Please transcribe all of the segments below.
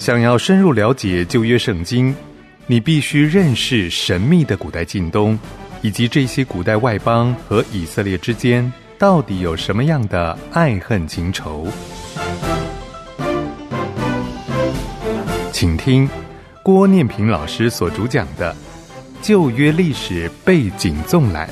想要深入了解旧约圣经，你必须认识神秘的古代近东，以及这些古代外邦和以色列之间到底有什么样的爱恨情仇。请听郭念平老师所主讲的《旧约历史背景纵览》。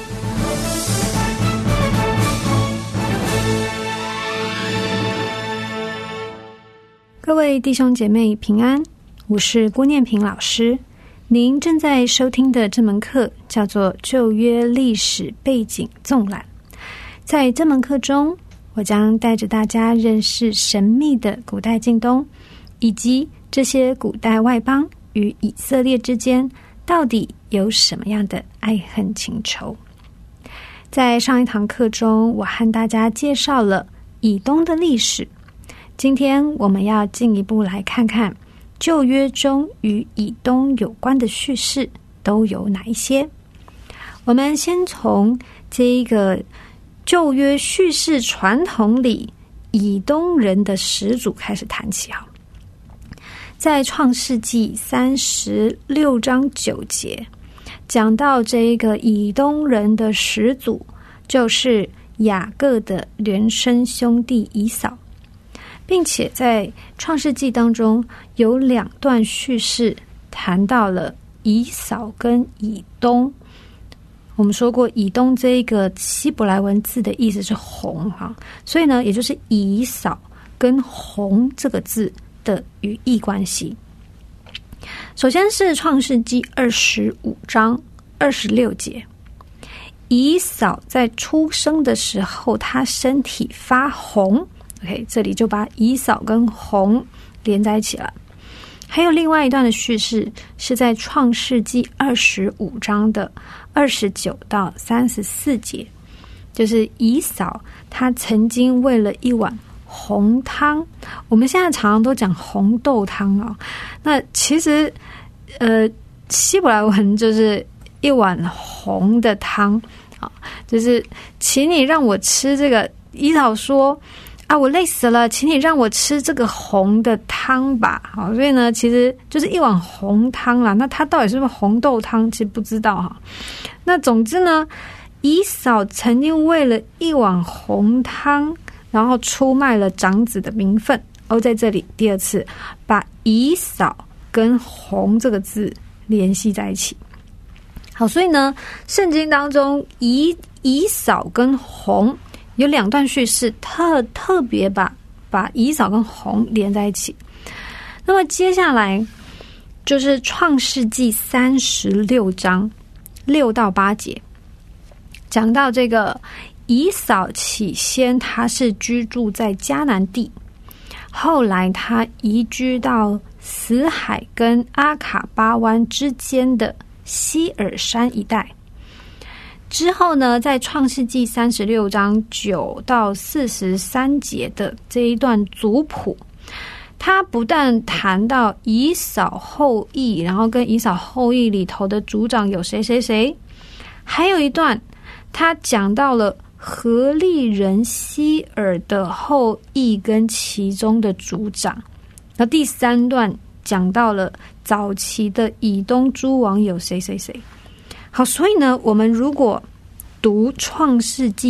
各位弟兄姐妹平安，我是郭念平老师。您正在收听的这门课叫做《旧约历史背景纵览》。在这门课中，我将带着大家认识神秘的古代近东，以及这些古代外邦与以色列之间到底有什么样的爱恨情仇。在上一堂课中，我和大家介绍了以东的历史。今天我们要进一步来看看旧约中与以东有关的叙事都有哪一些。我们先从这一个旧约叙事传统里以东人的始祖开始谈起。在创世纪36章9节讲到这一个以东人的始祖就是雅各的孪生兄弟以扫，并且在创世纪当中有两段叙事谈到了以扫跟以东。我们说过以东这一个希伯来文字的意思是红，所以呢也就是以扫跟红这个字的语义关系。首先是创世纪25章26节，以扫在出生的时候他身体发红。OK， 这里就把以扫跟红连在一起了。还有另外一段的叙事是在创世纪25章的29到34节，就是以扫他曾经为了一碗红汤，我们现在常常都讲红豆汤啊，那其实希伯来文就是一碗红的汤啊，就是请你让我吃这个。以扫说啊，我累死了，请你让我吃这个红的汤吧。好，所以呢，其实就是一碗红汤啦。那它到底是不是红豆汤，其实不知道哈。那总之呢，以扫曾经为了一碗红汤，然后出卖了长子的名分。在这里第二次把以扫跟红这个字联系在一起。好，所以呢，圣经当中以扫跟红有两段叙事特别把以扫跟红连在一起。那么接下来就是创世纪36章6到8节，讲到这个以扫起先他是居住在迦南地，后来他移居到死海跟阿卡巴湾之间的希尔山一带。之后呢，在创世纪36章9到43节的这一段族谱，他不但谈到以扫后裔，然后跟以扫后裔里头的族长有谁谁谁，还有一段他讲到了何利人希尔的后裔跟其中的族长。那第三段讲到了早期的以东诸王有谁谁谁。好，所以呢，我们如果读创世纪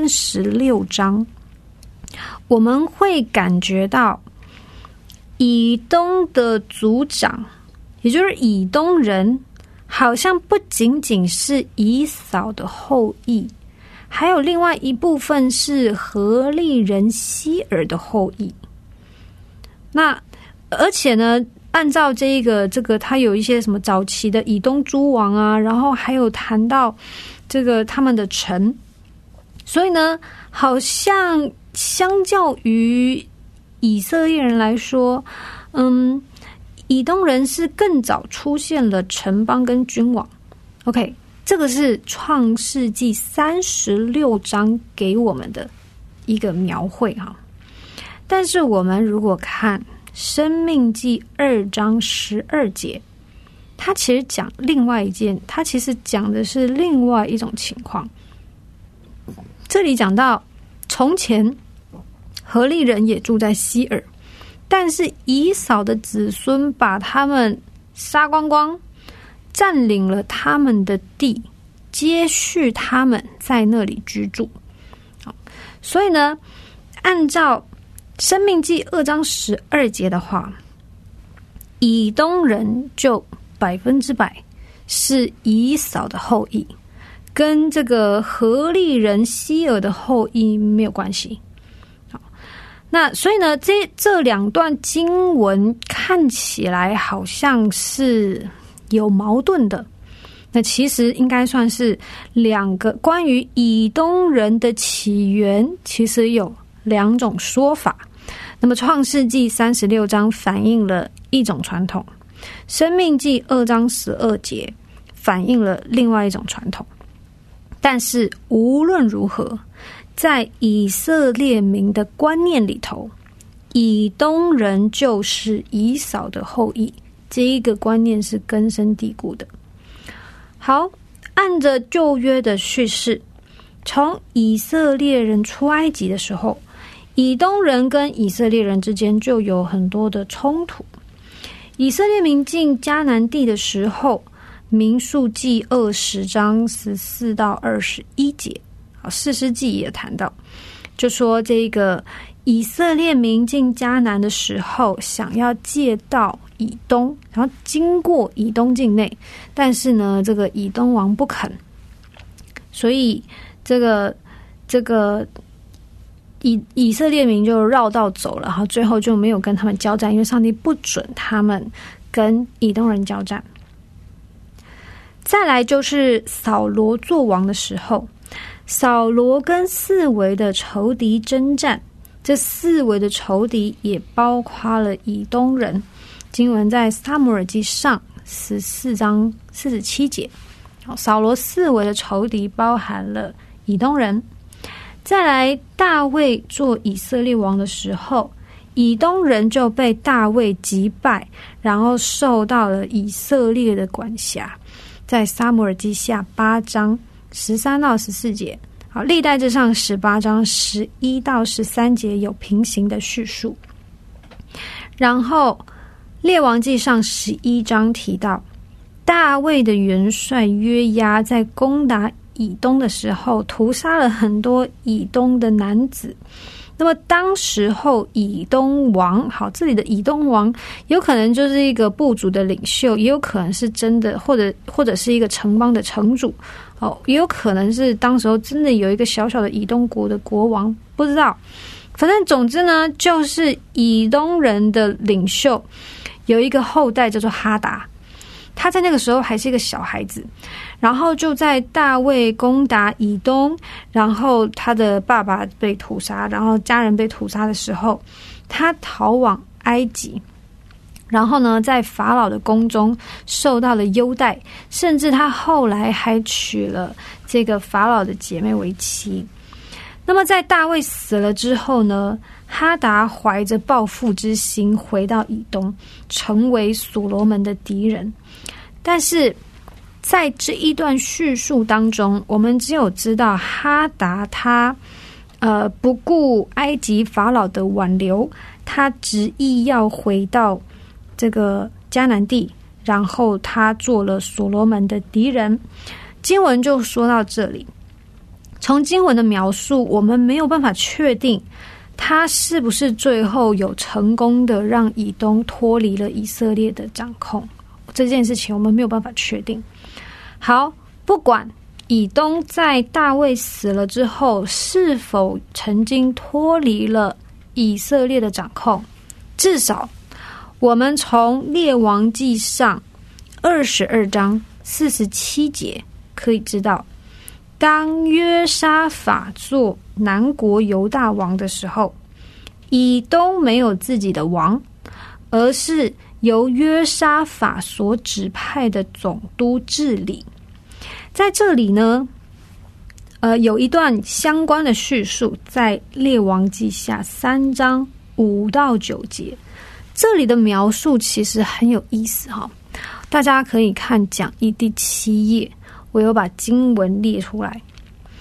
36章，我们会感觉到以东的族长，也就是以东人，好像不仅仅是以扫的后裔，还有另外一部分是何利人希尔的后裔。那而且呢，按照这个他有一些什么早期的以东诸王啊，然后还有谈到这个他们的城，所以呢，好像相较于以色列人来说，以东人是更早出现了城邦跟君王。OK， 这个是创世纪36章给我们的一个描绘哈。但是我们如果看申命记2章12节，他其实讲另外一件，他其实讲的是另外一种情况。这里讲到从前何利人也住在希尔， 但是以扫的子孙把他们杀光光，占领了他们的地，接续他们在那里居住。所以呢，按照申命记2章12节的话，以东人就100%是以扫的后裔，跟这个何利人希尔的后裔没有关系。那所以呢，这两段经文看起来好像是有矛盾的，那其实应该算是两个关于以东人的起源，其实有2种说法。那么创世纪36章反映了一种传统，申命记2章12节反映了另外一种传统。但是无论如何，在以色列民的观念里头，以东人就是以扫的后裔，这一个观念是根深蒂固的。好，按着旧约的叙事，从以色列人出埃及的时候，以东人跟以色列人之间就有很多的冲突。以色列民进迦南地的时候，民数记20章14到21节，士师记也谈到，就说这个以色列民进迦南的时候，想要借道以东，然后经过以东境内，但是呢，这个以东王不肯，所以这个以色列民就绕道走了，然后最后就没有跟他们交战，因为上帝不准他们跟以东人交战。再来就是扫罗做王的时候，扫罗跟四围的仇敌征战，这四围的仇敌也包括了以东人。经文在撒母耳记上14章47节，扫罗四围的仇敌包含了以东人。再来大卫做以色列王的时候，以东人就被大卫击败，然后受到了以色列的管辖，在撒母耳记下8章13到14节，历代志上18章11到13节有平行的叙述。然后列王记上11章提到，大卫的元帅约押在攻打以东的时候，屠杀了很多以东的男子。那么当时候以东王，这里的以东王有可能就是一个部族的领袖，也有可能是真的，或者是一个城邦的城主，也有可能是当时候真的有一个小小的以东国的国王，不知道。反正总之呢，就是以东人的领袖有一个后代叫做哈达，他在那个时候还是一个小孩子，然后就在大卫攻打以东，然后他的爸爸被屠杀，然后家人被屠杀的时候，他逃往埃及，然后呢在法老的宫中受到了优待，甚至他后来还娶了这个法老的姐妹为妻。那么在大卫死了之后呢，哈达怀着报复之心回到以东，成为所罗门的敌人。但是在这一段叙述当中，我们只有知道哈达他不顾埃及法老的挽留，他执意要回到这个迦南地，然后他做了所罗门的敌人。经文就说到这里，从经文的描述，我们没有办法确定他是不是最后有成功的让以东脱离了以色列的掌控，这件事情我们没有办法确定。好，不管以东在大卫死了之后是否曾经脱离了以色列的掌控，至少我们从列王记上22章47节可以知道，当约沙法做南国犹大王的时候，以东没有自己的王，而是由约沙法所指派的总督治理。在这里呢，有一段相关的叙述，在列王记下3章5到9节，这里的描述其实很有意思哈。大家可以看讲义第7页，我有把经文列出来。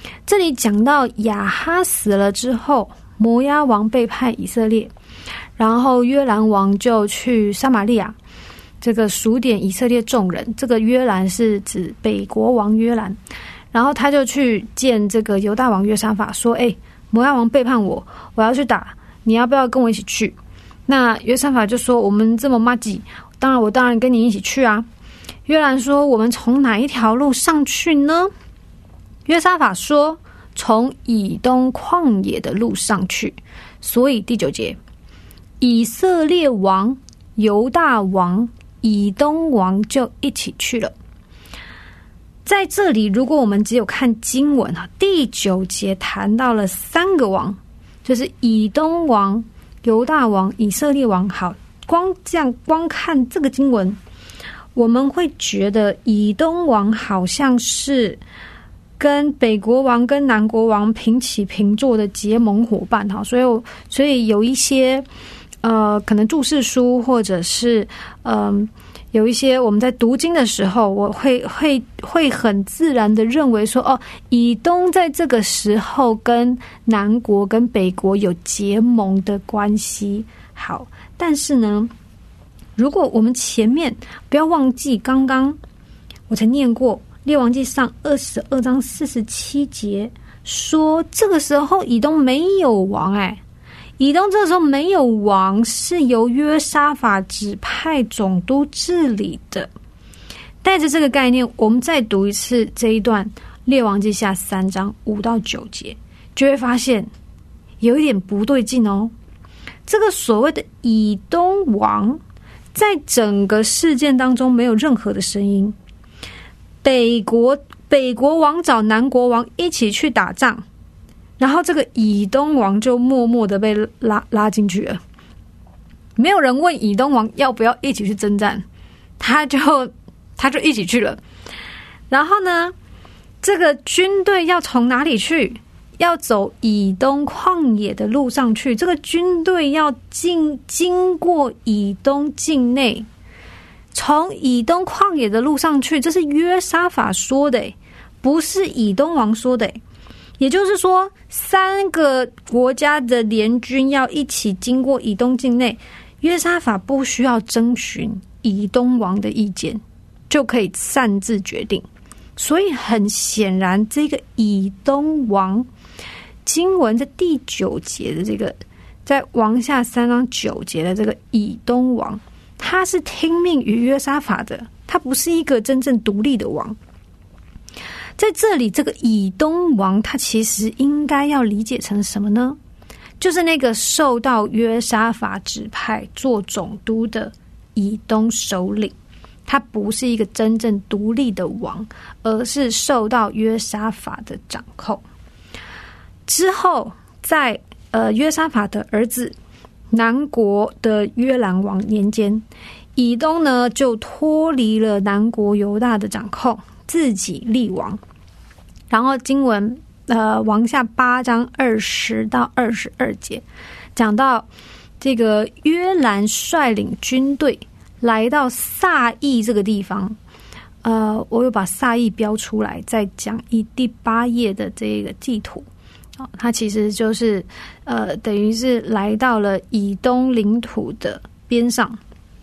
这里讲到亚哈死了之后，摩押王背叛以色列，然后约兰王就去撒玛利亚，这个数点以色列众人。这个约兰是指北国王约兰，然后他就去见这个犹大王约沙法，说：“摩押王背叛我，我要去打，你要不要跟我一起去？”那约沙法就说：“我们这么麻吉，我当然跟你一起去啊。”约兰说：“我们从哪一条路上去呢？”约沙法说：“从以东旷野的路上去。”所以第9节，以色列王、犹大王、以东王就一起去了。在这里，如果我们只有看经文第9节谈到了3个王，就是以东王、犹大王、以色列王。好，光看这个经文，我们会觉得以东王好像是跟北国王跟南国王平起平坐的结盟伙伴，所以有一些可能注释书或者是有一些我们在读经的时候，我会很自然的认为说，以东在这个时候跟南国跟北国有结盟的关系。好，但是呢，如果我们前面不要忘记，刚刚我才念过列王纪上22章47节，说这个时候以东没有王，以东这个时候没有王，是由约沙法指派总督治理的。带着这个概念，我们再读一次这一段列王纪下3章5到9节，就会发现有一点不对劲哦。这个所谓的以东王，在整个事件当中没有任何的声音。北国王找南国王一起去打仗，然后这个以东王就默默的被拉进去了。没有人问以东王要不要一起去征战，他就一起去了。然后呢，这个军队要从哪里去？要走以东旷野的路上去。这个军队要经过以东境内，从以东旷野的路上去，这是约沙法说的，不是以东王说的。也就是说，3个国家的联军要一起经过以东境内，约沙法不需要征询以东王的意见，就可以擅自决定。所以很显然，这个以东王，经文在第9节的这个，在王下3章9节的这个以东王，他是听命于约沙法的，他不是一个真正独立的王。在这里，这个以东王他其实应该要理解成什么呢？就是那个受到约沙法指派做总督的以东首领，他不是一个真正独立的王，而是受到约沙法的掌控。之后在约沙法的儿子南国的约兰王年间，以东呢就脱离了南国犹大的掌控，自己立王。然后经文王下8章20到22节讲到这个约兰率领军队来到撒义这个地方。我有把撒义标出来，再讲第8页的这个地图。它其实就是等于是来到了以东领土的边上。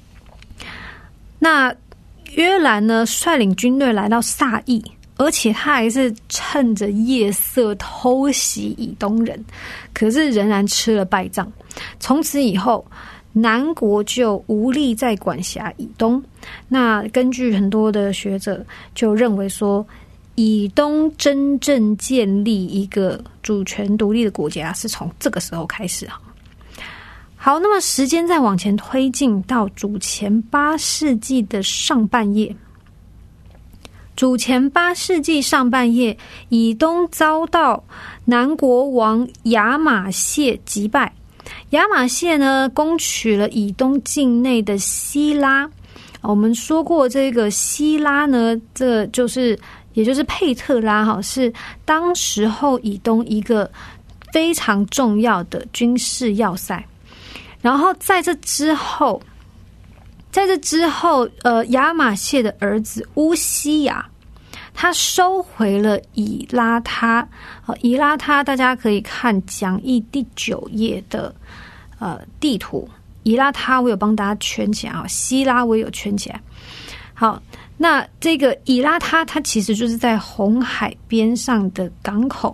那约兰呢率领军队来到撒义，而且他还是趁着夜色偷袭以东人，可是仍然吃了败仗。从此以后，南国就无力再管辖以东。那根据很多的学者就认为说，以东真正建立一个主权独立的国家是从这个时候开始。好，那么时间再往前推进到主前8世纪的上半叶。主前8世纪上半叶，以东遭到南国王亚玛谢击败。亚玛谢呢，攻取了以东境内的希拉。我们说过，这个希拉呢，也就是佩特拉，是当时候以东一个非常重要的军事要塞。然后在这之后，亚玛谢的儿子乌西雅， 他收回了以拉他。以拉他大家可以看讲义第9页的地图，以拉他我有帮大家圈起来，希拉我也有圈起来。好，那这个以拉他它其实就是在红海边上的港口。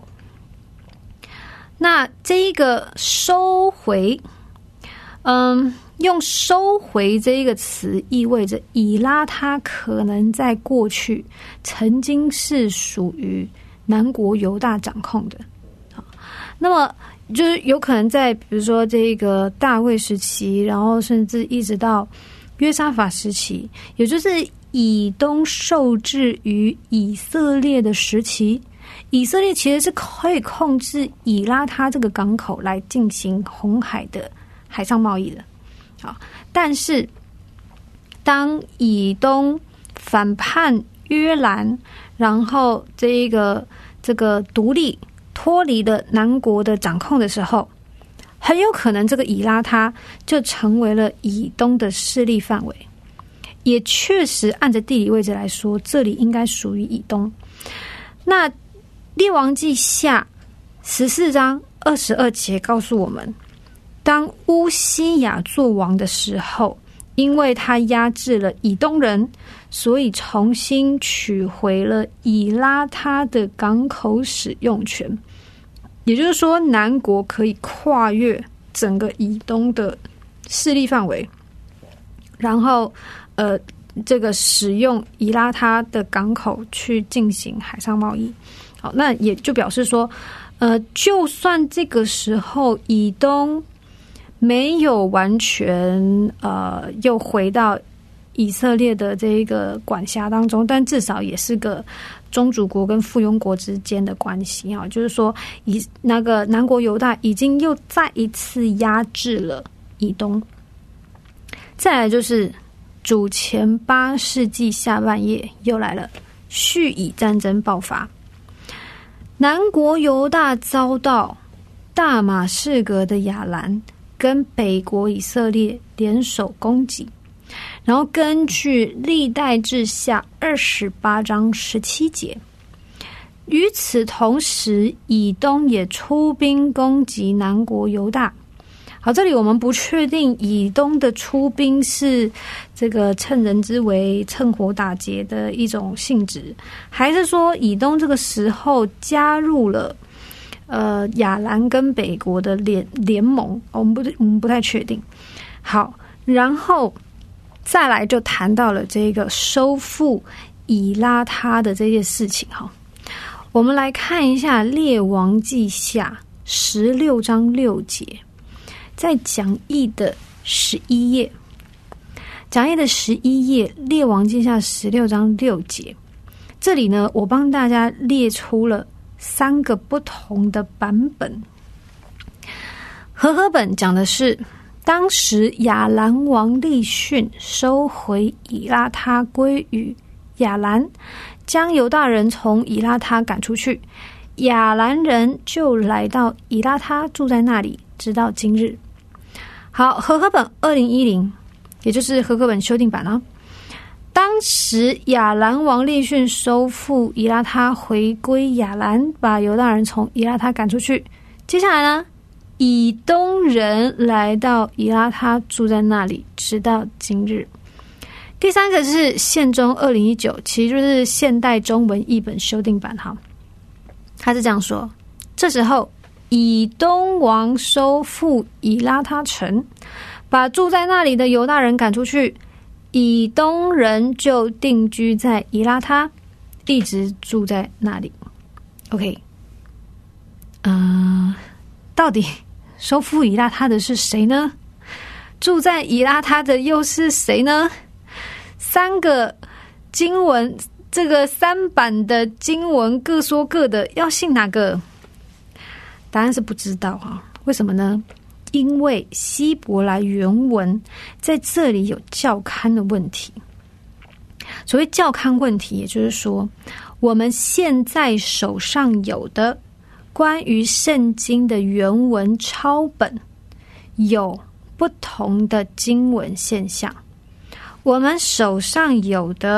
那这一个收回，用收回这一个词意味着以拉他可能在过去曾经是属于南国犹大掌控的。那么就是有可能在比如说这个大卫时期，然后甚至一直到约沙法时期，也就是以东受制于以色列的时期，以色列其实是可以控制以拉他这个港口来进行红海的海上贸易的。好，但是当以东反叛约兰，然后这个独立脱离了南国的掌控的时候，很有可能这个以拉他就成为了以东的势力范围。也确实按着地理位置来说，这里应该属于以东。那列王记下14章22节告诉我们，当乌西雅做王的时候，因为他压制了以东人，所以重新取回了以拉他的港口使用权。也就是说，南国可以跨越整个以东的势力范围，然后这个使用以拉他的港口去进行海上贸易。好，那也就表示说，就算这个时候以东没有完全又回到以色列的这个管辖当中，但至少也是个宗主国跟附庸国之间的关系啊，就是说那个南国犹大已经又再一次压制了以东。再来就是主前8世纪下半叶又来了，叙以战争爆发，南国犹大遭到大马士革的亚兰跟北国以色列联手攻击。然后根据历代志下28章17节，与此同时以东也出兵攻击南国犹大。好，这里我们不确定以东的出兵是这个趁人之危、趁火打劫的一种性质，还是说以东这个时候加入了亚兰跟北国的联盟，我们不太确定。好，然后再来就谈到了这个收复以拉他的这件事情哈。我们来看一下列王记下16章6节，在讲义的11页，讲义的11页，列王记下16章6节，这里呢，我帮大家列出了3个不同的版本。和合本讲的是，当时亚兰王利逊收回以拉他归于亚兰，将犹大人从以拉他赶出去，亚兰人就来到以拉他，住在那里，直到今日。好，和合本2010，也就是和合本修订版啊。当时亚兰王利逊收复以拉他，回归亚兰，把犹大人从以拉他赶出去。接下来呢，以东人来到以拉他，住在那里，直到今日。第3个是宪中2019，其实就是现代中文译本修订版哈。他是这样说：这时候以东王收复以拉他城，把住在那里的犹大人赶出去，以东人就定居在以拉他，一直住在那里。OK， 到底收复以拉他的是谁呢？住在以拉他的又是谁呢？3个经文，这个3版的经文各说各的，要信哪个？答案是不知道啊。为什么呢？因为希伯来原文在这里有校勘的问题。所谓校勘问题，也就是说，我们现在手上有的关于圣经的原文抄本有不同的经文现象。我们手上有的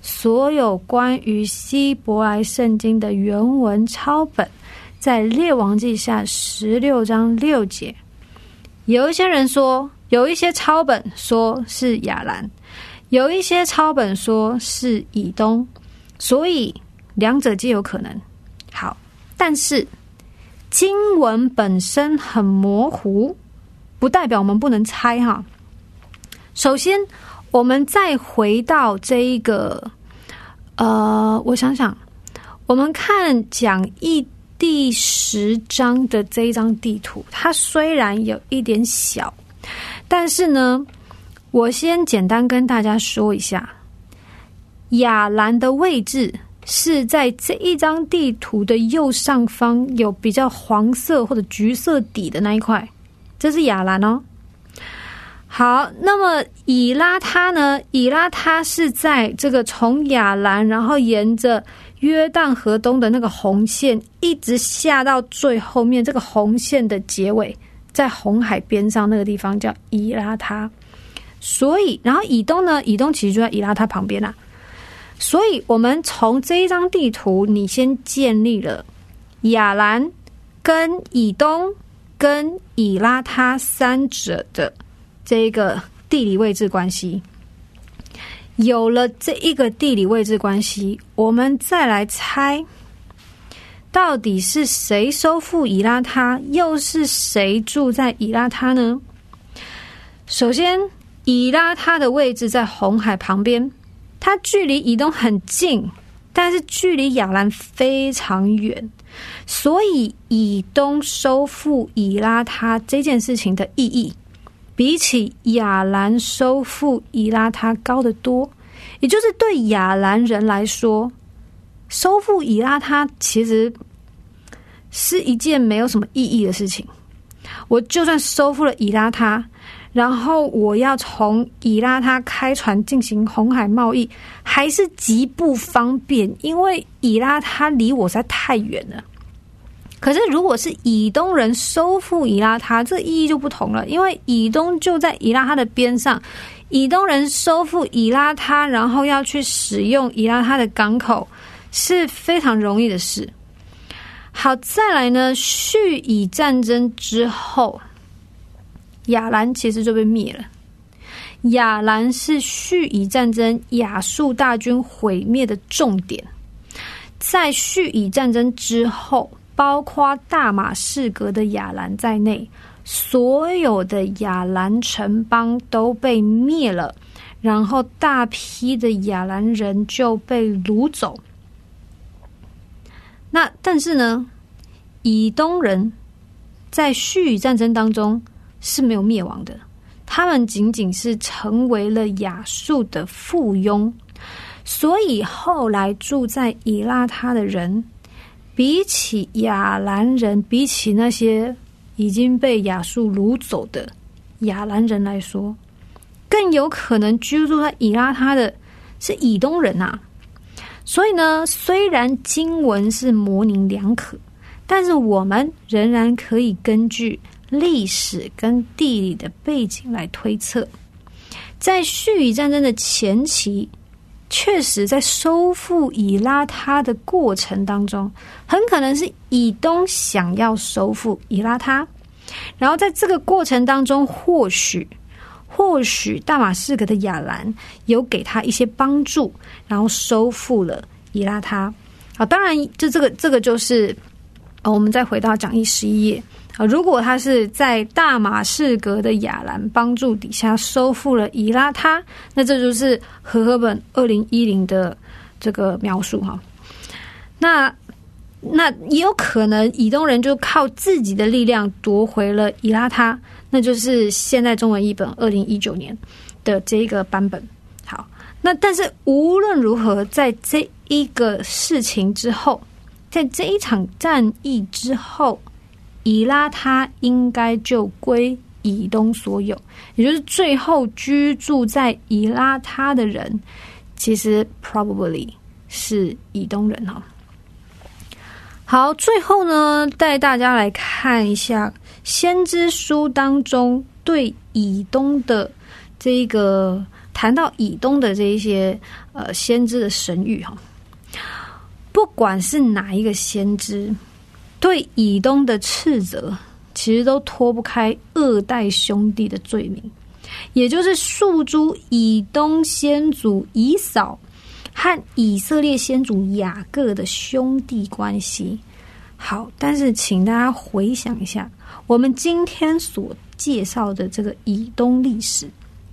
所有关于希伯来圣经的原文抄本，在列王记下16章6节。有一些人说，有一些抄本说是亚兰，有一些抄本说是以东，所以两者皆有可能。好，但是经文本身很模糊，不代表我们不能猜哈。首先我们再回到这一个我想想，我们看讲义第10章的这一张地图，它虽然有一点小，但是呢，我先简单跟大家说一下，亚兰的位置是在这一张地图的右上方，有比较黄色或者橘色底的那一块，这是亚兰哦。好，那么以拉他呢？以拉他是在这个从亚兰，然后沿着约旦河东的那个红线，一直下到最后面，这个红线的结尾，在红海边上那个地方叫以拉他。所以，然后以东呢？以东其实就在以拉他旁边啦。所以我们从这一张地图，你先建立了亚兰跟以东跟以拉他三者的这个地理位置关系。有了这一个地理位置关系，我们再来猜到底是谁收复以拉他，又是谁住在以拉他呢？首先，以拉他的位置在红海旁边，它距离以东很近，但是距离亚兰非常远，所以以东收复以拉他这件事情的意义比起亚兰收复以拉他高得多。也就是对亚兰人来说，收复以拉他其实是一件没有什么意义的事情。我就算收复了以拉他，然后我要从以拉他开船进行红海贸易，还是极不方便，因为以拉他离我实在太远了。可是如果是以东人收复以拉他，这意义就不同了，因为以东就在以拉他的边上，以东人收复以拉他，然后要去使用以拉他的港口，是非常容易的事。好，再来呢，叙以战争之后，亚兰其实就被灭了。亚兰是叙以战争亚述大军毁灭的重点。在叙以战争之后，包括大马士革的亚兰在内，所有的亚兰城邦都被灭了，然后大批的亚兰人就被掳走。那但是呢，以东人在叙以战争当中是没有灭亡的，他们仅仅是成为了亚述的附庸。所以后来住在以拉他的人，比起亚兰人，比起那些已经被亚述掳走的亚兰人来说，更有可能居住在以拉他的是以东人啊。所以呢，虽然经文是模棱两可，但是我们仍然可以根据历史跟地理的背景来推测，在叙以战争的前期，确实在收复以拉他的过程当中，很可能是以东想要收复以拉他，然后在这个过程当中，或许大马士革的亚兰有给他一些帮助，然后收复了以拉他。好，当然这个就是我们再回到讲义11页。如果他是在大马士革的亚兰帮助底下收复了以拉他，那这就是和合本2010的这个描述哈。那也有可能以东人就靠自己的力量夺回了以拉他，那就是现在中文译本2019年的这个版本。好，那但是无论如何，在这一个事情之后，在这一场战役之后，以拉他应该就归以东所有，也就是最后居住在以拉他的人，其实 probably 是以东人哈。好，最后呢，带大家来看一下先知书当中对以东的这个谈到以东的这一些先知的神谕哈，不管是哪一个先知，对以东的斥责，其实都脱不开二代兄弟的罪名，也就是诉诸以东先祖以扫和以色列先祖雅各的兄弟关系。好，但是请大家回想一下，我们今天所介绍的这个以东历史，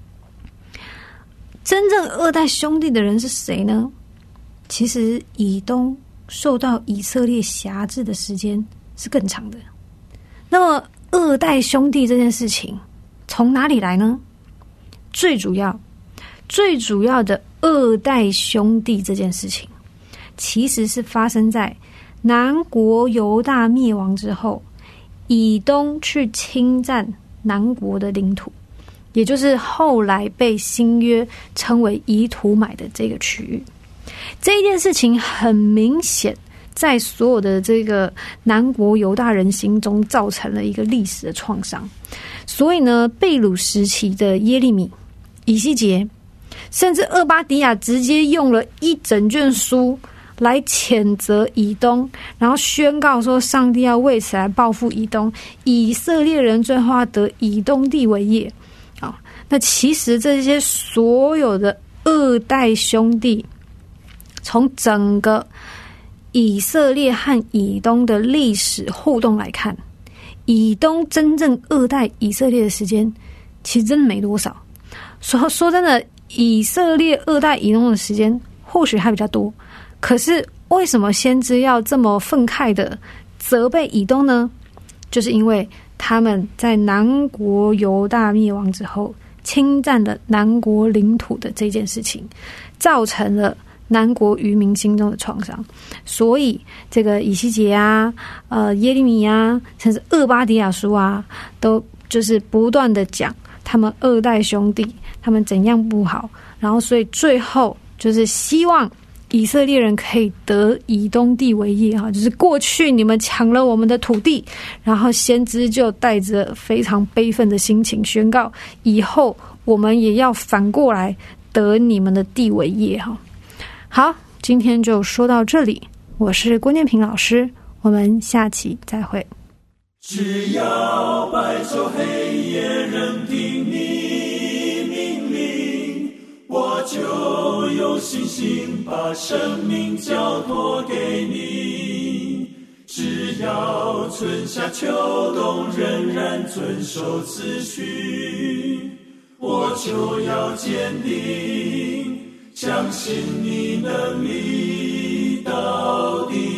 真正二代兄弟的人是谁呢？其实以东受到以色列辖制的时间是更长的。那么二代兄弟这件事情从哪里来呢？最主要的二代兄弟这件事情，其实是发生在南国犹大灭亡之后，以东去侵占南国的领土，也就是后来被新约称为以土买的这个区域。这一件事情很明显在所有的这个南国犹大人心中造成了一个历史的创伤。所以呢，被掳时期的耶利米、以西结，甚至俄巴底亚直接用了一整卷书来谴责以东，然后宣告说上帝要为此来报复以东，以色列人最后要得以东地为业。那其实这些所有的二代兄弟，从整个以色列和以东的历史互动来看，以东真正二代以色列的时间其实真的没多少。说真的，以色列二代以东的时间或许还比较多，可是为什么先知要这么愤慨的责备以东呢？就是因为他们在南国犹大灭亡之后，侵占了南国领土的这件事情，造成了南国渔民心中的创伤。所以这个以西结啊、耶利米啊，甚至俄巴底亚书啊，都就是不断的讲他们二代兄弟他们怎样不好，然后所以最后就是希望以色列人可以得以东地为业哈，就是过去你们抢了我们的土地，然后先知就带着非常悲愤的心情宣告，以后我们也要反过来得你们的地为业哈。好，今天就说到这里，我是郭念平老师，我们下期再会。 只要白昼黑夜任凭你命令，我就有信心把生命交托给你。只要春夏秋冬仍然遵守次序，我就要坚定相信你能力到底。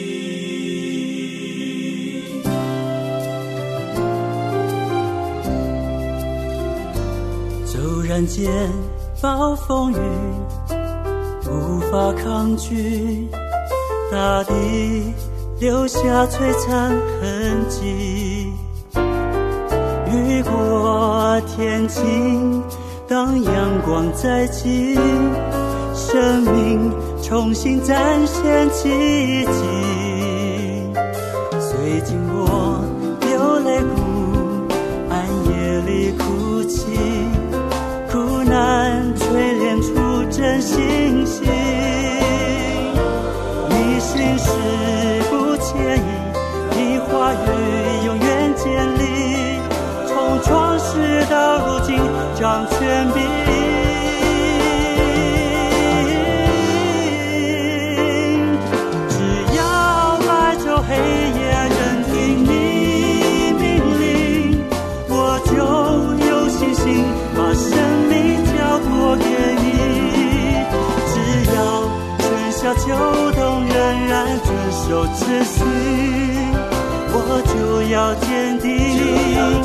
骤然间暴风雨无法抗拒，大地留下璀璨痕迹。雨过天晴，当阳光再起，生命重新展现奇迹。虽经过流泪谷，暗夜里哭泣，苦难锤炼出真信心。你心事不介意，你话语永远坚立，从创世到如今掌权柄。只要白昼黑夜任凭你命令，我就有信心把生命交托给你。只要春夏秋冬仍然遵守秩序，我就要坚定